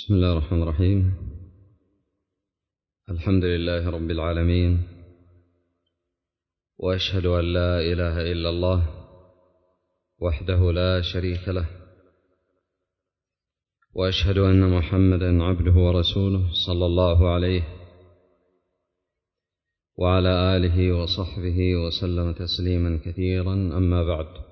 بسم الله الرحمن الرحيم. الحمد لله رب العالمين، وأشهد أن لا إله إلا الله وحده لا شريك له، وأشهد أن محمدًا عبده ورسوله صلى الله عليه وعلى آله وصحبه وسلم تسليمًا كثيرًا. أما بعد،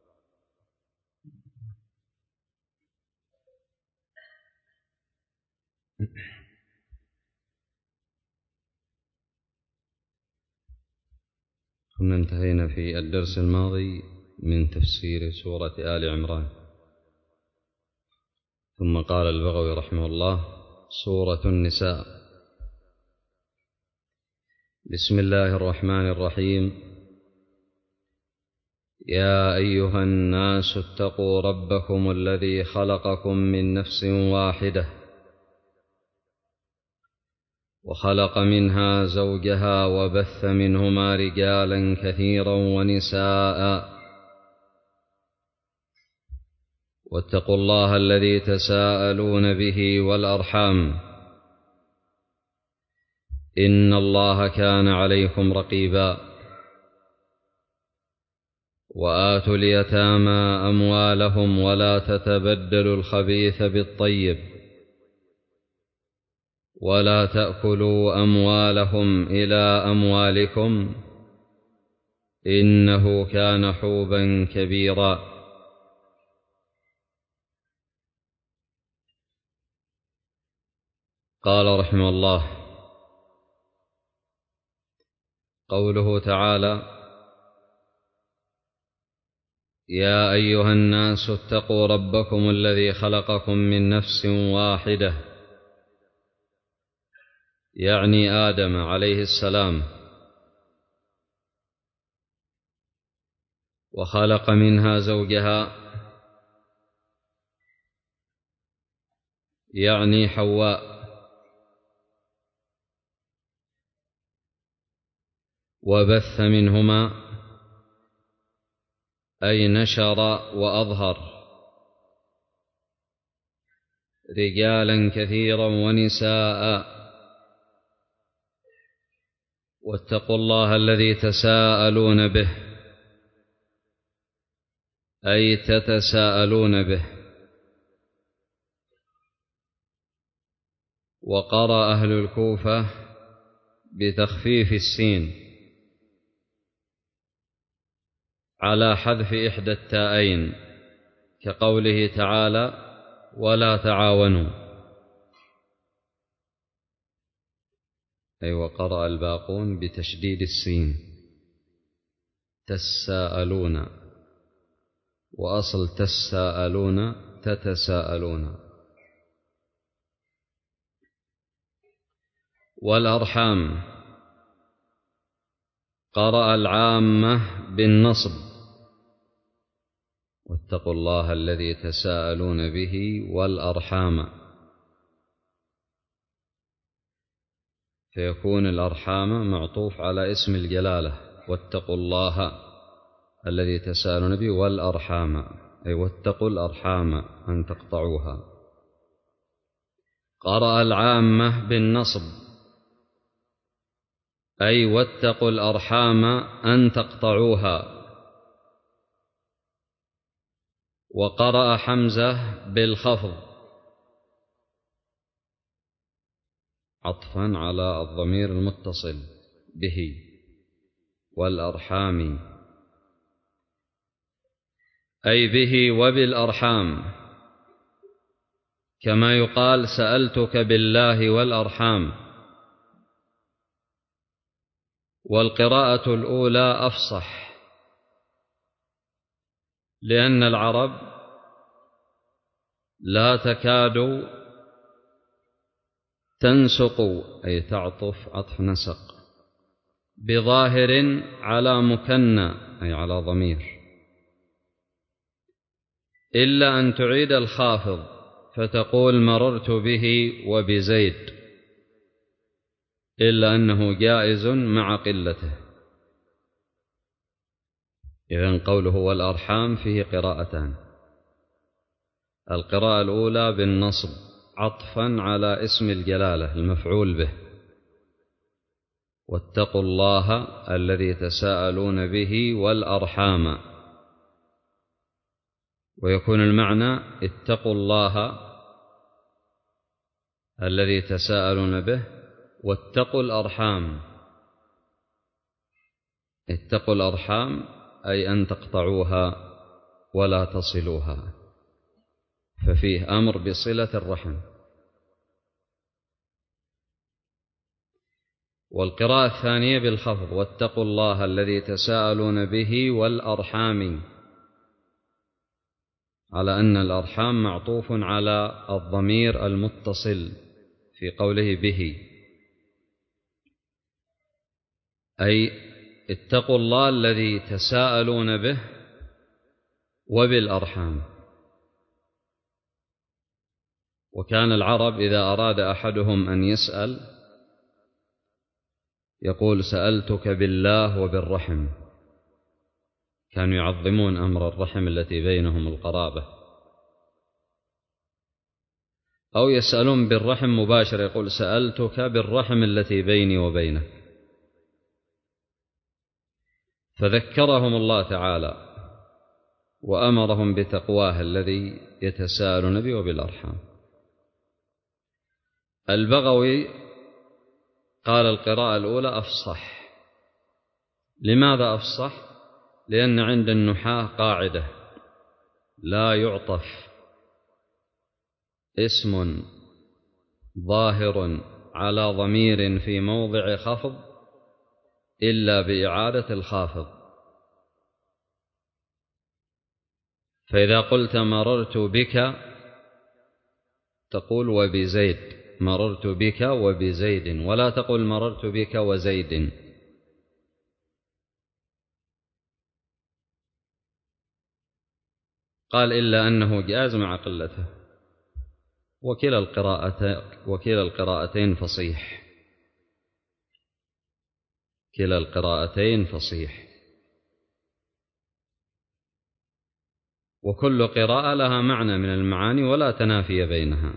كنا انتهينا في الدرس الماضي من تفسير سورة آل عمران، ثم قال البغوي رحمه الله: سورة النساء. بسم الله الرحمن الرحيم. يا أيها الناس اتقوا ربكم الذي خلقكم من نفس واحدة وخلق منها زوجها وبث منهما رجالا كثيرا ونساء، واتقوا الله الذي تساءلون به والأرحام، إن الله كان عليكم رقيبا. وآتوا اليتامى أموالهم ولا تتبدلوا الخبيث بالطيب ولا تأكلوا أموالهم إلى أموالكم إنه كان حوبا كبيرا. قال رحمه الله: قوله تعالى: يا أيها الناس اتقوا ربكم الذي خلقكم من نفس واحدة، يعني آدم عليه السلام، وخلق منها زوجها، يعني حواء، وبث منهما، أي نشر وأظهر، رجالا كثيرا ونساء. واتقوا الله الذي تساءلون به، أي تتساءلون به. وقرأ أهل الكوفة بتخفيف السين على حذف إحدى التاءين، كقوله تعالى: ولا تعاونوا. أي وقرأ الباقون بتشديد السين، تساءلون، وأصل تساءلون تتساءلون. والأرحام قرأ العامة بالنصب: واتقوا الله الذي تساءلون به والأرحام، فيكون الأرحام معطوف على اسم الجلالة: واتقوا الله الذي تساءلون به والأرحام، أي واتقوا الأرحام أن تقطعوها. قرأ العامة بالنصب، أي واتقوا الأرحام أن تقطعوها. وقرأ حمزة بالخفض عطفا على الضمير المتصل به: والأرحام، أي به وبالأرحام، كما يقال: سألتك بالله والأرحام. والقراءة الأولى أفصح، لأن العرب لا تكاد تنسق، أي تعطف عطف نسق، بظاهر على مكنى، أي على ضمير، إلا أن تعيد الخافض فتقول: مررت به وبزيد، إلا أنه جائز مع قلته. إذن قوله والأرحام فيه قراءتان: القراءة الأولى بالنصب عطفا على اسم الجلالة المفعول به، واتقوا الله الذي تساءلون به والأرحام، ويكون المعنى اتقوا الله الذي تساءلون به واتقوا الأرحام. اتقوا الأرحام أي أن تقطعوها ولا تصلوها، ففيه أمر بصلة الرحم. والقراءة الثانية بالخفض واتقوا الله الذي تساءلون به والأرحام، على أن الأرحام معطوف على الضمير المتصل في قوله به، أي اتقوا الله الذي تساءلون به وبالأرحام. وكان العرب إذا أراد أحدهم أن يسأل يقول سألتك بالله وبالرحم، كانوا يعظمون أمر الرحم التي بينهم القرابة. أو يسألون بالرحم مباشرة، يقول سألتك بالرحم التي بيني وبينك. فذكرهم الله تعالى وأمرهم بتقواه الذي يتساءلون به وبالأرحام. البغوي قال القراءة الأولى أفصح. لماذا أفصح؟ لأن عند النحاة قاعدة لا يعطف اسم ظاهر على ضمير في موضع خفض إلا بإعادة الخافض. فإذا قلت مررت بك تقول وبزيد، مررت بك وبزيد، ولا تقول مررت بك وزيد. قال إلا أنه جاز مع قلته. وكلا القراءتين فصيح، كلا القراءتين فصيح، وكل قراءة لها معنى من المعاني ولا تنافي بينها.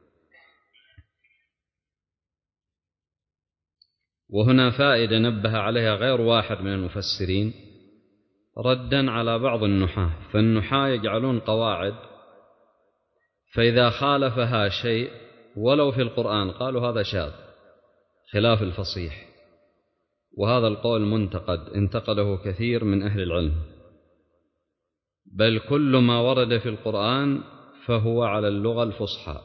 وهنا فائدة نبه عليها غير واحد من المفسرين ردا على بعض النحاة. فالنحاة يجعلون قواعد فإذا خالفها شيء ولو في القرآن قالوا هذا شاذ خلاف الفصيح، وهذا القول منتقد انتقده كثير من أهل العلم. بل كل ما ورد في القرآن فهو على اللغة الفصحى،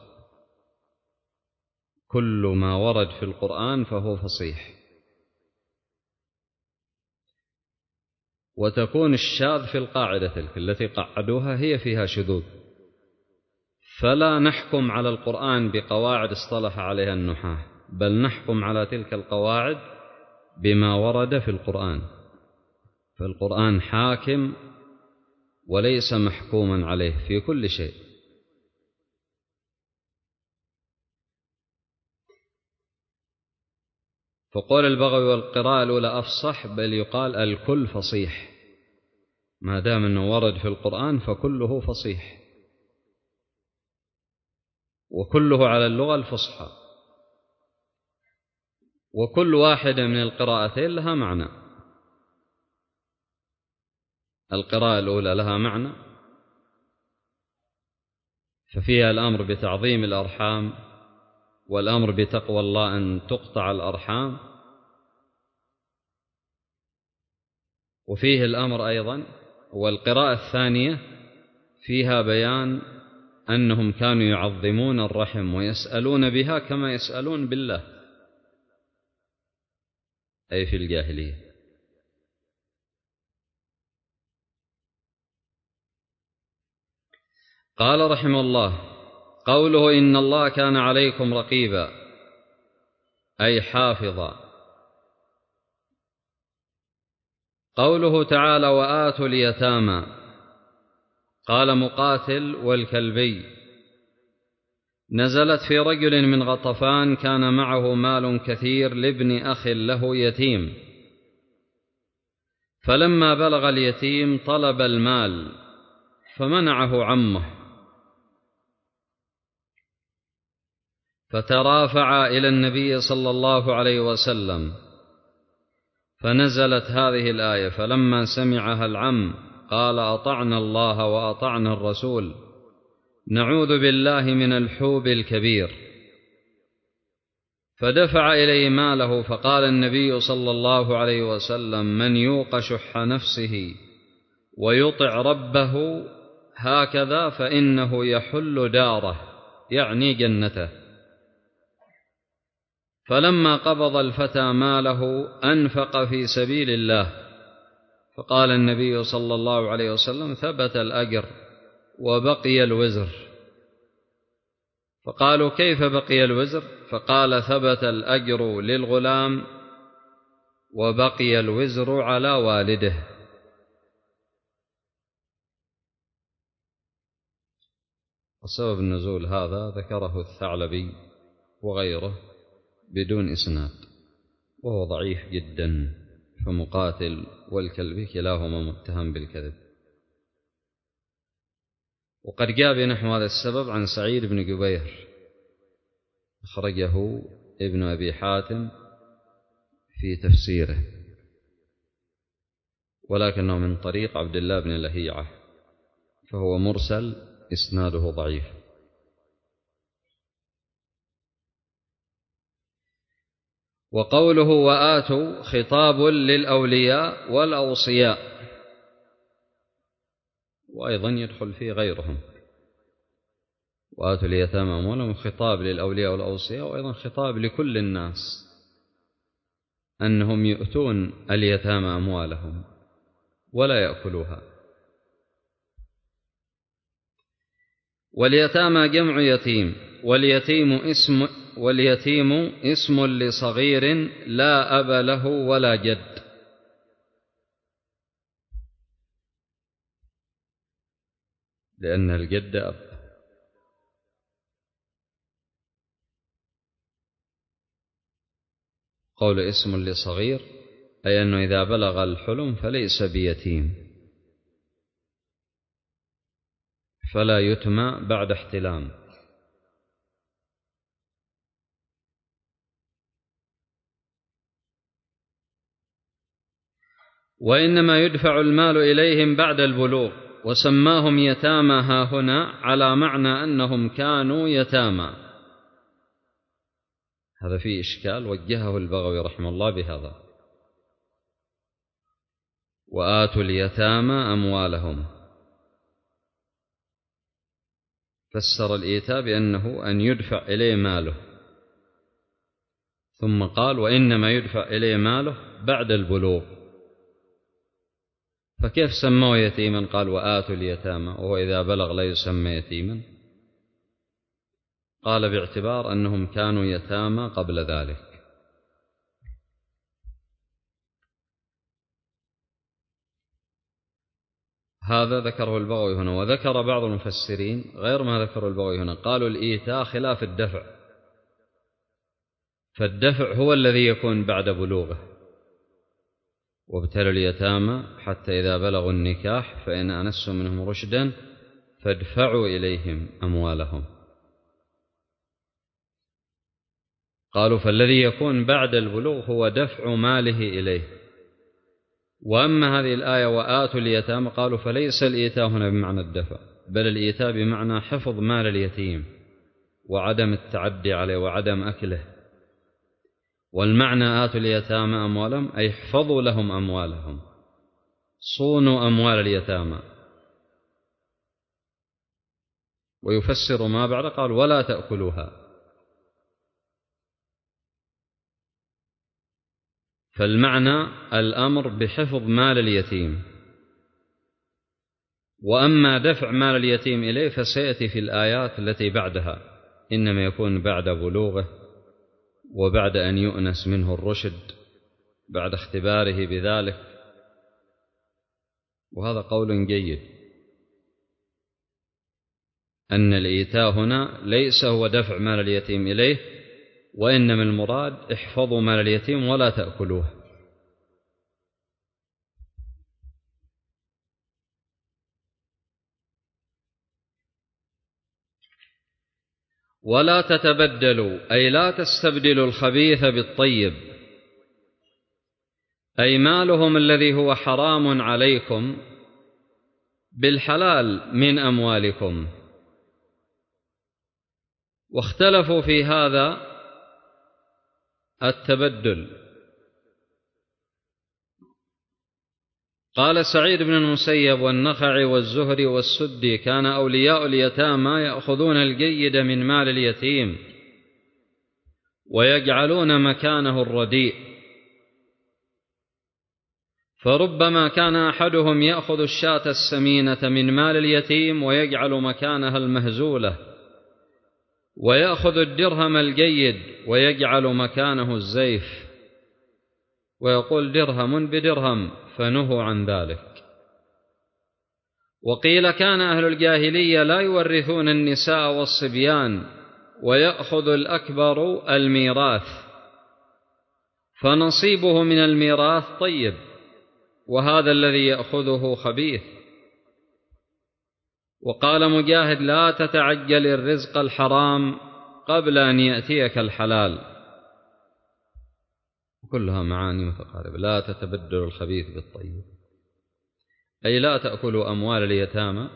كل ما ورد في القرآن فهو فصيح. وتكون الشاذ في القاعدة تلك التي قعدوها هي فيها شذوذ، فلا نحكم على القرآن بقواعد اصطلح عليها النحاة، بل نحكم على تلك القواعد بما ورد في القرآن. فالقرآن حاكم وليس محكوما عليه في كل شيء. فقول البغوي والقراءة الأولى أفصح، بل يقال الكل فصيح، ما دام أنه ورد في القرآن فكله فصيح وكله على اللغة الفصحى، وكل واحدة من القراءتين لها معنى. القراءة الأولى لها معنى ففيها الأمر بتعظيم الأرحام والأمر بتقوى الله أن تقطع الأرحام، وفيه الأمر أيضا. والقراءة الثانية فيها بيان أنهم كانوا يعظمون الرحم ويسألون بها كما يسألون بالله، أي في الجاهلية. قال رحمه الله: قوله إن الله كان عليكم رقيبا أي حافظا. قوله تعالى وآتوا اليتامى، قال مقاتل والكلبي نزلت في رجل من غطفان كان معه مال كثير لابن أخ له يتيم، فلما بلغ اليتيم طلب المال فمنعه عمه، فترافعا إلى النبي صلى الله عليه وسلم، فنزلت هذه الآية: فلما سمعها العم قال أطعنا الله وأطعنا الرسول نعوذ بالله من الحوب الكبير. فدفع إليه ماله، فقال النبي صلى الله عليه وسلم: من يوق شح نفسه ويطع ربه هكذا فإنه يحل داره، يعني جنته. فلما قبض الفتى ماله أنفق في سبيل الله، فقال النبي صلى الله عليه وسلم: ثبت الأجر وبقي الوزر. فقالوا: كيف بقي الوزر؟ فقال: ثبت الأجر للغلام وبقي الوزر على والده. وسبب النزول هذا ذكره الثعلبي وغيره بدون إسناد، وهو ضعيف جدا، فمقاتل والكلبي كلاهما متهم بالكذب. وقد جاء بنحو هذا السبب عن سعيد بن جبير، أخرجه ابن أبي حاتم في تفسيره، ولكنه من طريق عبد الله بن لهيعة، فهو مرسل إسناده ضعيف. وقوله وآتوا خطاب للأولياء والأوصياء، وأيضا يدخل فيه غيرهم. وآتوا اليتامى أموالهم خطاب للأولياء والأوصياء، وأيضا خطاب لكل الناس أنهم يؤتون اليتامى أموالهم ولا يأكلوها. واليتامى جمع يتيم، واليتيم اسم لصغير لا أب له ولا جد. لأن الجد أب. قول اسم لصغير أي أنه إذا بلغ الحلم فليس بيتيم، فلا يتمى بعد احتلام. وإنما يدفع المال إليهم بعد البلوغ، وسماهم يتامى هاهنا على معنى أنهم كانوا يتامى. هذا فيه إشكال وجهه البغوي رحمه الله بهذا: وآتوا اليتامى أموالهم، فسر الإيتاء بأنه أن يدفع إليه ماله، ثم قال وإنما يدفع إليه ماله بعد البلوغ. فكيف سموه يتيما؟ قال وآتوا اليتامى، وهو إذا بلغ لا يسمى يتيما. قال باعتبار أنهم كانوا يتامى قبل ذلك. هذا ذكره البغوي هنا. وذكر بعض المفسرين غير ما ذكر البغوي هنا، قالوا الإيتاء خلاف الدفع، فالدفع هو الذي يكون بعد بلوغه. وابتلوا اليتامى حتى إذا بلغوا النكاح فإن آنستم منهم رشدا فادفعوا إليهم أموالهم. قالوا فالذي يكون بعد البلوغ هو دفع ماله إليه. وأما هذه الآية وآتوا اليتامى، قالوا فليس الإيتاء هنا بمعنى الدفع، بل الإيتاء بمعنى حفظ مال اليتيم وعدم التعدي عليه وعدم أكله. والمعنى آتوا اليتامى أموالهم أي احفظوا لهم أموالهم، صونوا أموال اليتامى. ويفسر ما بعد قال ولا تأكلوها، فالمعنى الأمر بحفظ مال اليتيم. وأما دفع مال اليتيم إليه فسيأتي في الآيات التي بعدها، إنما يكون بعد بلوغه وبعد أن يؤنس منه الرشد بعد اختباره بذلك. وهذا قول جيد، أن الإيتاء هنا ليس هو دفع مال اليتيم إليه، وإنما المراد احفظوا مال اليتيم ولا تأكلوه. ولا تتبدلوا أي لا تستبدلوا الخبيث بالطيب، أي مالهم الذي هو حرام عليكم بالحلال من أموالكم. واختلفوا في هذا التبدل. قال سعيد بن المسيب والنخعي والزهري والسدي: كان أولياء اليتامى يأخذون الجيد من مال اليتيم ويجعلون مكانه الرديء، فربما كان أحدهم يأخذ الشاة السمينة من مال اليتيم ويجعل مكانها المهزولة، ويأخذ الدرهم الجيد ويجعل مكانه الزيف، ويقول درهم بدرهم، فنهوا عن ذلك. وقيل كان أهل الجاهلية لا يورثون النساء والصبيان، ويأخذ الأكبر الميراث، فنصيبه من الميراث طيب، وهذا الذي يأخذه خبيث. وقال مجاهد: لا تتعجل الرزق الحرام قبل أن يأتيك الحلال. كلها معاني متقاربة. لا تتبدل الخبيث بالطيب، أي لا تأكلوا أموال اليتامى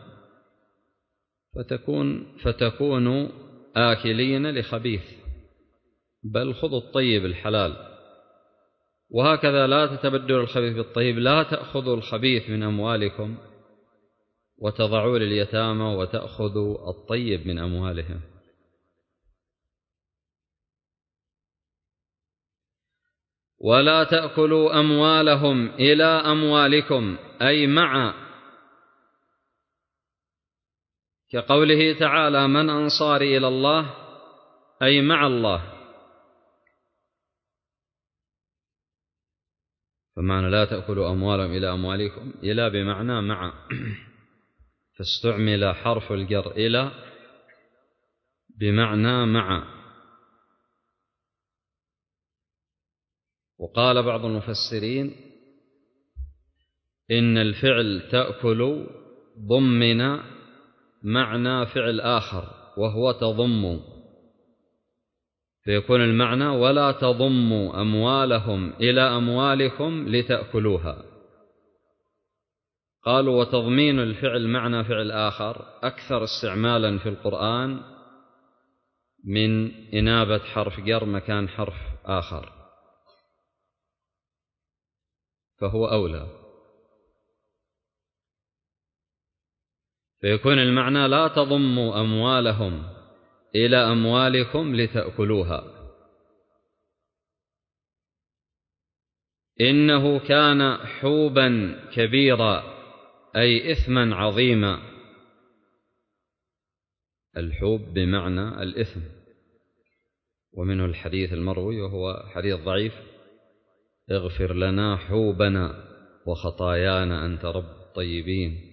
فتكونوا آكلين لخبيث، بل خذوا الطيب الحلال. وهكذا لا تتبدلوا الخبيث بالطيب، لا تأخذوا الخبيث من أموالكم وتضعوا لليتامى وتأخذوا الطيب من أموالهم. ولا تأكلوا أموالهم إلى أموالكم، أي مع، كقوله تعالى: من أنصاري إلى الله، أي مع الله. فمعنى لا تأكلوا أموالهم إلى أموالكم، إلى بمعنى مع، فاستعمل حرف الجر إلى بمعنى مع. وقال بعض المفسرين إن الفعل تأكل ضمن معنى فعل آخر وهو تضم، فيكون المعنى: ولا تضموا أموالهم إلى أموالكم لتأكلوها. قالوا: وتضمين الفعل معنى فعل آخر أكثر استعمالا في القرآن من إنابة حرف جر مكان حرف آخر، فهو أولى. فيكون المعنى: لا تضموا أموالهم إلى أموالكم لتأكلوها. إنه كان حوبا كبيرا، أي إثما عظيما. الحوب بمعنى الإثم، ومنه الحديث المروي وهو حديث ضعيف: اغفر لنا حوبنا وخطايانا أنت رب الطيبين.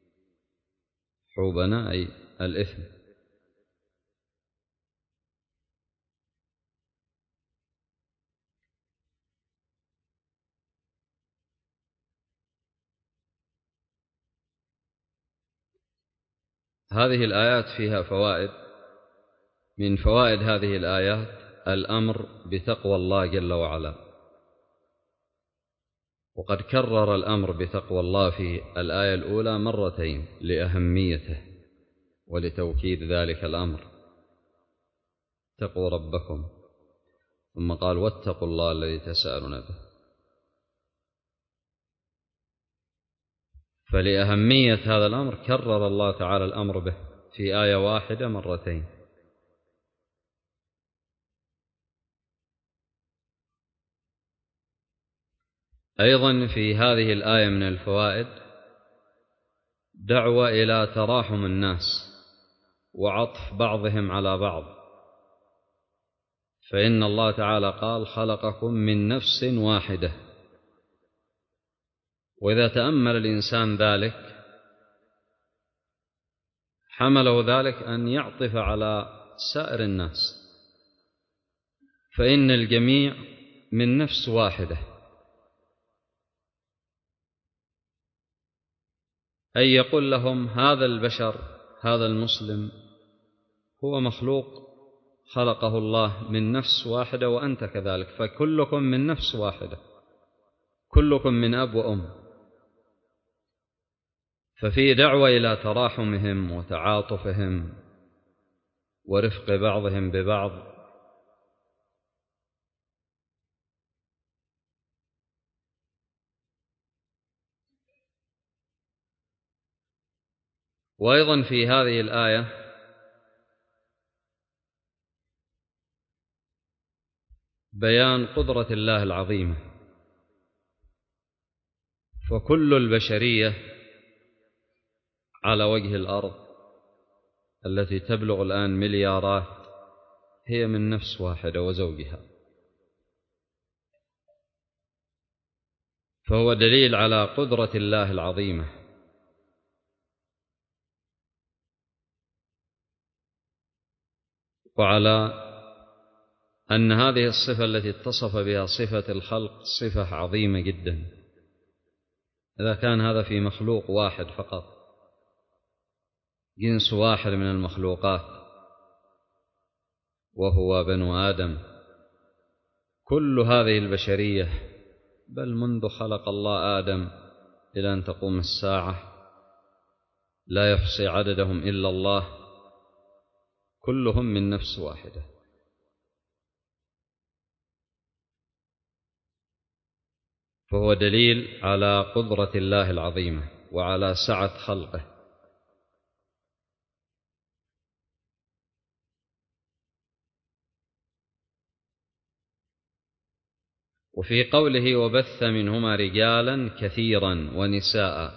حوبنا أي الإثم. هذه الآيات فيها فوائد. من فوائد هذه الآيات الأمر بتقوى الله جل وعلا، وقد كرر الأمر بتقوى الله في الآية الأولى مرتين لأهميته ولتوكيد ذلك الأمر: اتقوا ربكم، ثم قال: واتقوا الله الذي تساءلون به. فلأهمية هذا الأمر كرر الله تعالى الأمر به في آية واحدة مرتين. أيضا في هذه الآية من الفوائد دعوة إلى تراحم الناس وعطف بعضهم على بعض، فإن الله تعالى قال: خلقكم من نفس واحدة. وإذا تأمل الإنسان ذلك حمله ذلك أن يعطف على سائر الناس، فإن الجميع من نفس واحدة، أي يقول لهم: هذا البشر، هذا المسلم، هو مخلوق خلقه الله من نفس واحدة وأنت كذلك، فكلكم من نفس واحدة، كلكم من أب وأم. ففي دعوة إلى تراحمهم وتعاطفهم ورفق بعضهم ببعض. وأيضا في هذه الآية بيان قدرة الله العظيمة، فكل البشرية على وجه الأرض التي تبلغ الآن مليارات هي من نفس واحدة وزوجها، فهو دليل على قدرة الله العظيمة. وعلى أن هذه الصفة التي اتصف بها صفة الخلق صفة عظيمة جدا، إذا كان هذا في مخلوق واحد فقط، جنس واحد من المخلوقات وهو بنو آدم، كل هذه البشرية بل منذ خلق الله آدم إلى أن تقوم الساعة لا يحصي عددهم إلا الله، كلهم من نفس واحدة. فهو دليل على قدرة الله العظيمة وعلى سعة خلقه. وفي قوله وبث منهما رجالا كثيرا ونساء،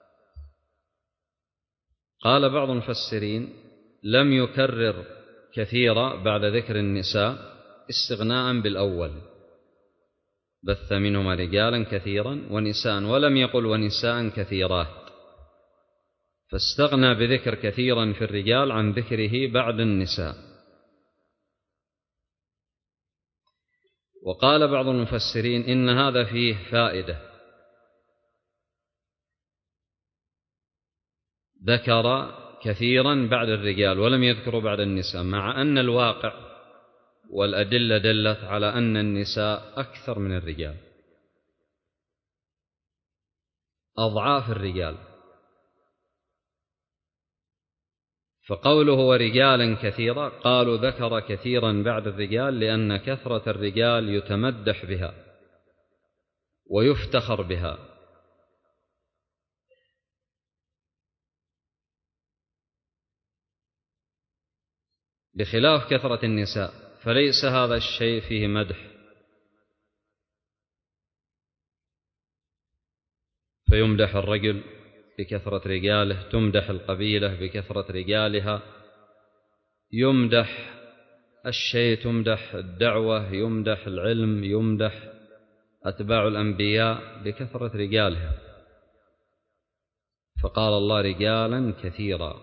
قال بعض المفسرين لم يكرر كثيرا بعد ذكر النساء استغناء بالأول، بث منهما رجالا كثيرا ونساء، ولم يقل ونساء كثيرات، فاستغنى بذكر كثيرا في الرجال عن ذكره بعد النساء. وقال بعض المفسرين إن هذا فيه فائدة، ذكر كثيرا بعد الرجال ولم يذكر بعد النساء، مع أن الواقع والأدلة دلت على أن النساء أكثر من الرجال، أضعاف الرجال. فقوله ورجالا كثيرا، قالوا ذكر كثيرا بعد الرجال لأن كثرة الرجال يتمدح بها ويفتخر بها، بخلاف كثرة النساء، فليس هذا الشيء فيه مدح، فيمدح الرجل بكثرة رجاله، تمدح القبيلة بكثرة رجالها، يمدح الشيء، تمدح الدعوة، يمدح العلم، يمدح أتباع الأنبياء بكثرة رجالها. فقال الله رجالا كثيرا،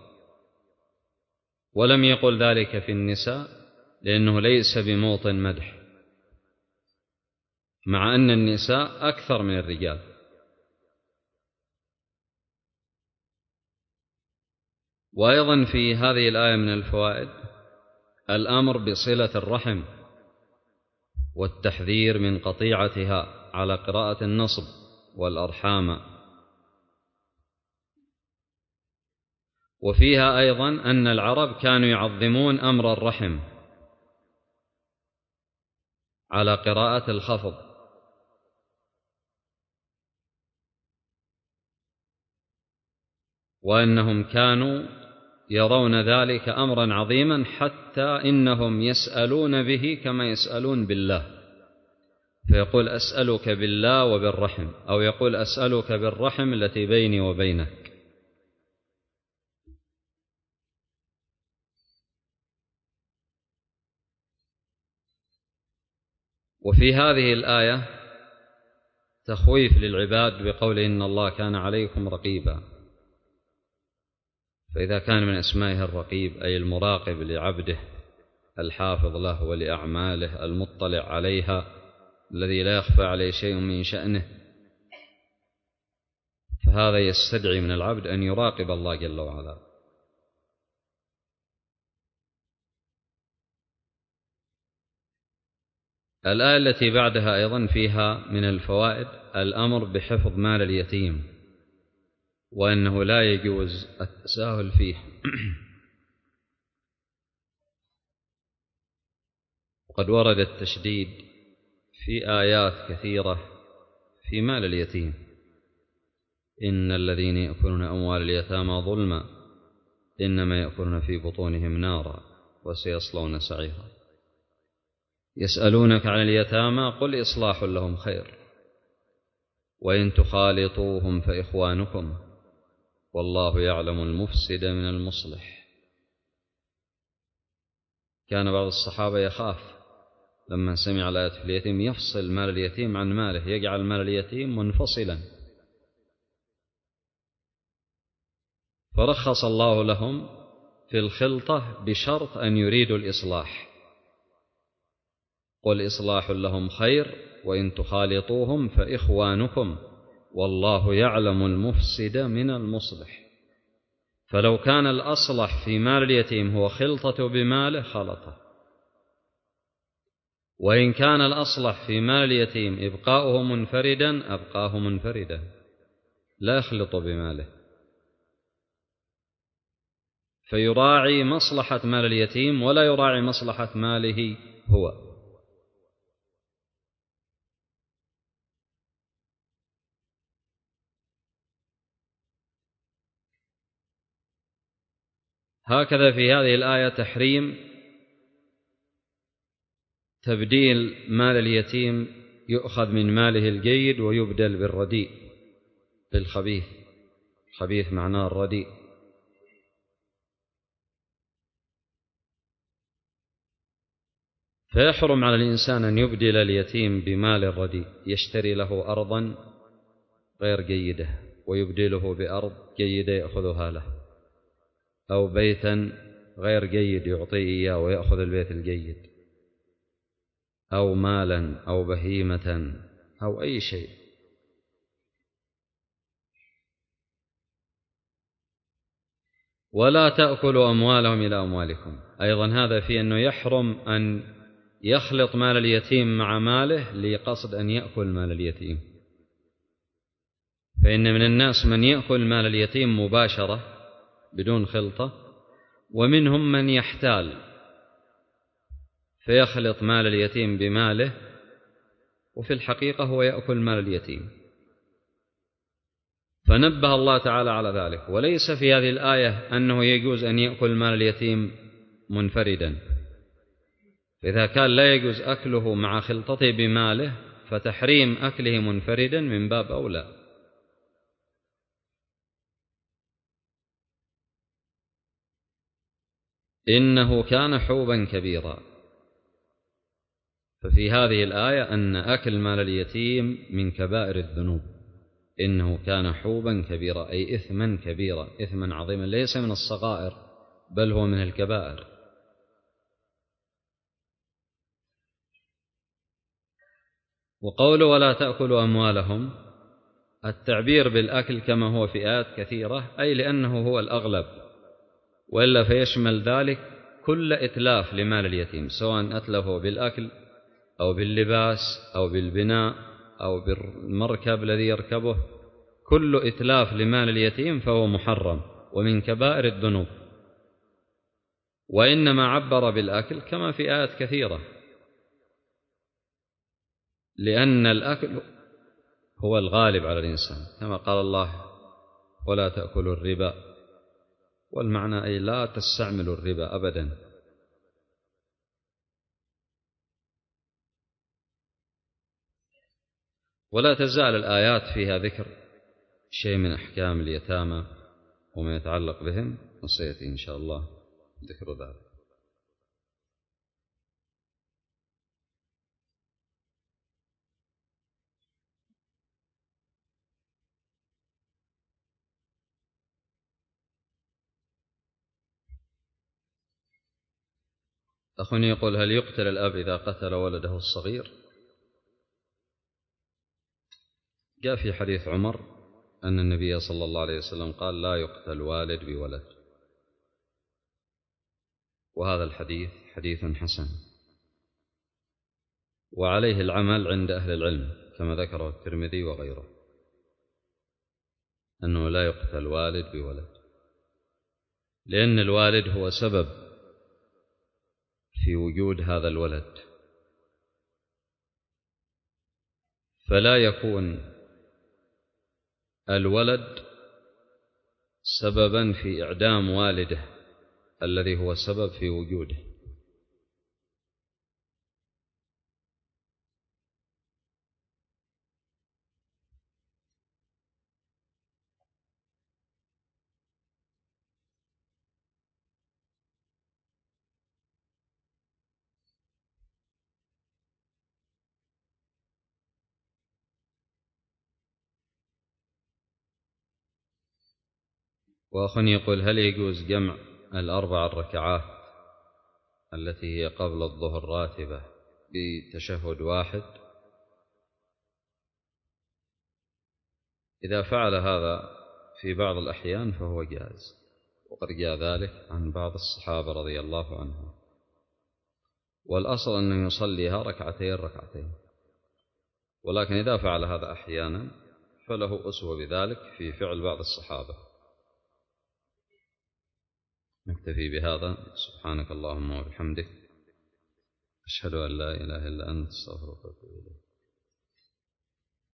ولم يقل ذلك في النساء لأنه ليس بموطن مدح، مع أن النساء أكثر من الرجال. وأيضا في هذه الآية من الفوائد الأمر بصلة الرحم والتحذير من قطيعتها على قراءة النصب والأرحام. وفيها أيضا أن العرب كانوا يعظمون أمر الرحم على قراءة الخفض، وأنهم كانوا يرون ذلك أمرا عظيما حتى إنهم يسألون به كما يسألون بالله، فيقول أسألك بالله وبالرحم، أو يقول أسألك بالرحم التي بيني وبينك. وفي هذه الآية تخويف للعباد بقول إن الله كان عليكم رقيبا، فإذا كان من أسمائه الرقيب أي المراقب لعبده، الحافظ له ولأعماله، المطلع عليها، الذي لا يخفى عليه شيء من شأنه، فهذا يستدعي من العبد أن يراقب الله جل وعلا. الآية التي بعدها أيضا فيها من الفوائد الأمر بحفظ مال اليتيم وأنه لا يجوز التساهل فيه. وقد ورد التشديد في آيات كثيرة في مال اليتيم: إن الذين يأكلون أموال اليتامى ظلما إنما يأكلون في بطونهم نارا وسيصلون سعيرا. يسألونك عن اليتامى قل إصلاح لهم خير وإن تخالطوهم فإخوانكم والله يعلم المفسد من المصلح. كان بعض الصحابة يخاف لما سمع الآيات في اليتيم يفصل مال اليتيم عن ماله، يجعل مال اليتيم منفصلا، فرخص الله لهم في الخلطة بشرط أن يريدوا الإصلاح. قل إصلاح لهم خير وإن تخالطوهم فإخوانكم والله يعلم المفسد من المصلح. فلو كان الأصلح في مال اليتيم هو خلطته بماله خلطه، وإن كان الأصلح في مال اليتيم إبقاؤه منفردا أبقاه منفردا، لا يخلط بماله، فيراعي مصلحة مال اليتيم ولا يراعي مصلحة ماله هو. هكذا في هذه الآية تحريم تبديل مال اليتيم، يؤخذ من ماله الجيد ويبدل بالرديء بالخبيث. الخبيث معناه الرديء. فيحرم على الإنسان أن يبدل اليتيم بمال الرديء، يشتري له أرضا غير جيدة ويبدله بأرض جيدة يأخذها له، أو بيتا غير جيد يعطيه إياه ويأخذ البيت الجيد، أو مالا أو بهيمة أو أي شيء. ولا تأكلوا أموالهم إلى أموالكم، أيضا هذا فيه أنه يحرم أن يخلط مال اليتيم مع ماله لقصد أن يأكل مال اليتيم، فإن من الناس من يأكل مال اليتيم مباشرة بدون خلطة، ومنهم من يحتال فيخلط مال اليتيم بماله وفي الحقيقة هو يأكل مال اليتيم. فنبه الله تعالى على ذلك. وليس في هذه الآية أنه يجوز أن يأكل مال اليتيم منفردا، إذا كان لا يجوز أكله مع خلطته بماله فتحريم أكله منفردا من باب أولى. إنه كان حوبا كبيرا. ففي هذه الآية أن أكل مال اليتيم من كبائر الذنوب. إنه كان حوبا كبيرا أي إثما كبيرا، إثما عظيما، ليس من الصغائر بل هو من الكبائر. وقوله ولا تأكلوا أموالهم، التعبير بالأكل كما هو في آيات كثيرة أي لأنه هو الأغلب، وإلا فيشمل ذلك كل إتلاف لمال اليتيم، سواء أتلفه بالأكل أو باللباس أو بالبناء أو بالمركب الذي يركبه، كل إتلاف لمال اليتيم فهو محرم ومن كبائر الذنوب. وإنما عبر بالأكل كما في آيات كثيرة، لأن الأكل هو الغالب على الإنسان، كما قال الله ولا تأكلوا الربا، والمعنى أي لا تستعملوا الربا أبدا. ولا تزال الآيات فيها ذكر شيء من أحكام اليتامى وما يتعلق بهم، وسيأتي إن شاء الله ذكر ذلك. أخوني يقول هل يقتل الأب إذا قتل ولده الصغير؟ جاء في حديث عمر أن النبي صلى الله عليه وسلم قال لا يقتل والد بولد، وهذا الحديث حديث حسن. وعليه العمل عند أهل العلم كما ذكره الترمذي وغيره، أنه لا يقتل والد بولد، لأن الوالد هو سبب في وجود هذا الولد، فلا يكون الولد سببا في إعدام والده الذي هو سبب في وجوده. وأخ يقول: هل يجوز جمع الأربع الركعات التي هي قبل الظهر راتبة بتشهد واحد؟ إذا فعل هذا في بعض الأحيان فهو جائز، وقد جاء ذلك عن بعض الصحابة رضي الله عنهم، والأصل أنه يصليها ركعتين، ولكن إذا فعل هذا أحيانا فله أسوة بذلك في فعل بعض الصحابة. نكتفي بهذا. سبحانك اللهم وبحمدك، أشهد أن لا إله إلا أنت، أستغفرك وأتوب إليك.